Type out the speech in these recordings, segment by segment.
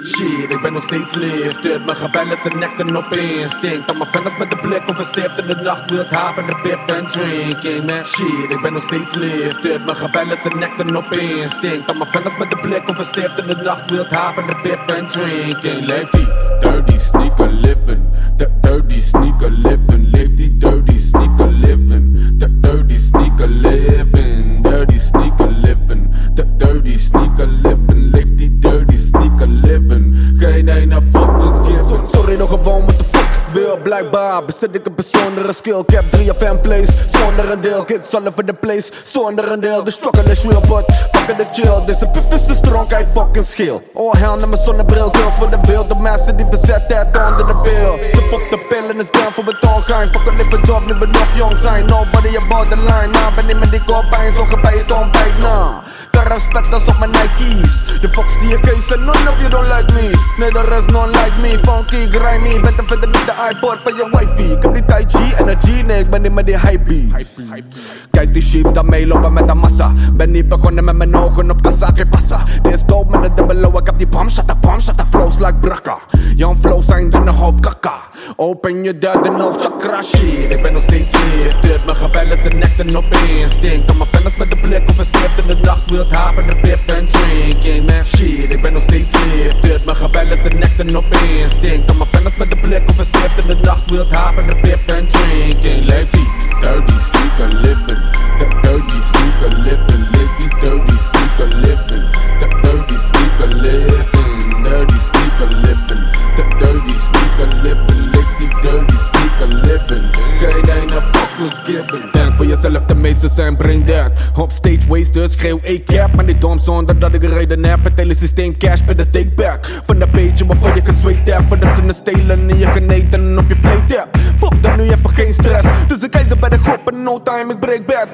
Shit, ik ben nog steeds lifted. Mijn gebel is een nek en op instinct. Al mijn vingers met de blik overstift in de nacht wild haven de biff en drinking. Man, shit, ik ben nog steeds lifted. Mijn gebel is een nek en op instinct. Al mijn vingers met de blik overstift in de nacht wild haven de biff en drinking. Leef die dirty sneaker living. The dirty sneaker living. Leef die dirty sneaker living. The dirty sneaker living. Dirty sneaker living. The dirty sneaker living. Leef die dirty sneaker living. Geen ene fuck is given. Sorry nog gewoon wat de fuck wil. Blijkbaar bezit ik een bijzondere skill. Ik heb 3 FM plays zonder een deel. Kids all over the place zonder een deel. De struggle is real but fucking the chill. Deze puff is te strong, hij fucking scheel. All hell naar mijn zonnebril. Girls voor de beeld. De mensen die verzet het onder de bil. Ze popt de pillen is down voor betongein. Fuck een lippen dop, nu we nog jong zijn. Nobody above the line. Nou ben ik met die kopijn. Zorgen bij je ontbijt na. Respect als op mijn Nike's. De fox die je kees en none of you don't like me. Nee, de rest non like me. Funky, grimy, ben te verder met de iPod van je wifey. Ik heb die Tai Chi energy, nee ik ben niet met die hypebeats. Kijk die sheeps dat meelopen met de massa. Ben niet begonnen met mijn ogen op kassa, geen passa. Dit is dope met de double O, ik heb die bomb shot, flows like brakka. Jan flows zijn er nog op kaka. Open je derde hoofd chakra shit. Ik ben nog steeds lifted. Mijn gebel is een nek en op instinct. Al mijn vingers met de blik overstift in de nacht wild haven de biff en drinking. Man, shit, ik ben nog steeds lifted. Mijn gebel is een nek en op instinct. Al mijn vingers met de blik overstift in de nacht wild haven de biff en drinking. Leef die dirty sneaker living. The dirty sneaker living. Leef die dirty sneaker living. The dirty sneaker living. Dirty sneaker living. The dirty sneaker living. Leef die dirty sneaker living. Geen ene fuck was given. Denk voor jezelf, de meesten zijn brain dead. Op stage waste, dus schreeuw ik cap. Maar niet dom zonder dat ik reden heb. Het hele systeem cash bij de take back. Van dat beetje waarvoor je gezweet hebt. Voordat ze het stelen en je geneten op je plate hebt. Fuck dan nu even geen stress. Dus ik keizer bij de groep en no time, ik break bad.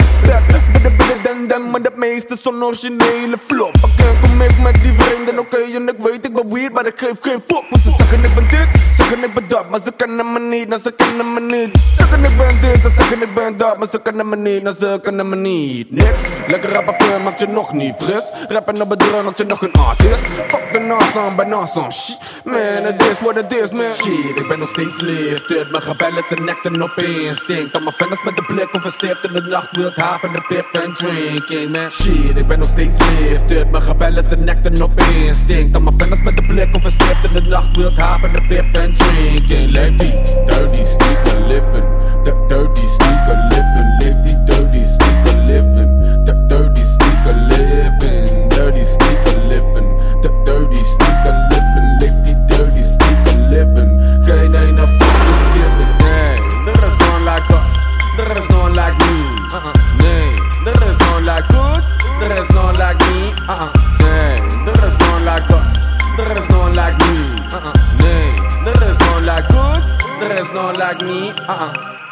Bidden dan, maar dat meeste is zo'n originele flop. Ik kom ik met die vreemden, oké, en ik weet ik ben weird, maar ik geef geen fuck. Want ze zeggen ik ben dit, zeggen ik ben dat, maar ze kennen me niet, nou ze kennen me niet. Zeggen ik ben dit, ze zeggen ik ben dat, maar ze kennen me niet, nou ze kennen me niet. Niks, lekker rappen voor maakt je nog niet fris. Rappen op het drum maakt je nog een artist. Fuck de awesome, ben awesome, shit. Man, it is what it is, man. Shit, ik ben nog steeds lifted. Mijn gebel is een nek en op instinct. Al mijn vingers met de blik overstift in de nacht wild haven de biff en drinking. Man, shit, ik ben nog steeds lifted. Mijn gebel is een nek en op instinct. Al mijn vingers met de blik overstift in de nacht wild haven de biff en drinking. Leef die dirty sneaker living. The dirty sneaker living. Leef die dirty sneaker living. The dirty sneaker living. Dirty sneaker living. The dirty sneaker living. Leef die dirty sneaker living. Geen ene fuck was given. Nee, there is no one like us. There is no one like me. Nee, there is no one like us. There is no one like me. Nee, there is no one like us. There is no one like me. Nee, there is no one like us. There is no one like me.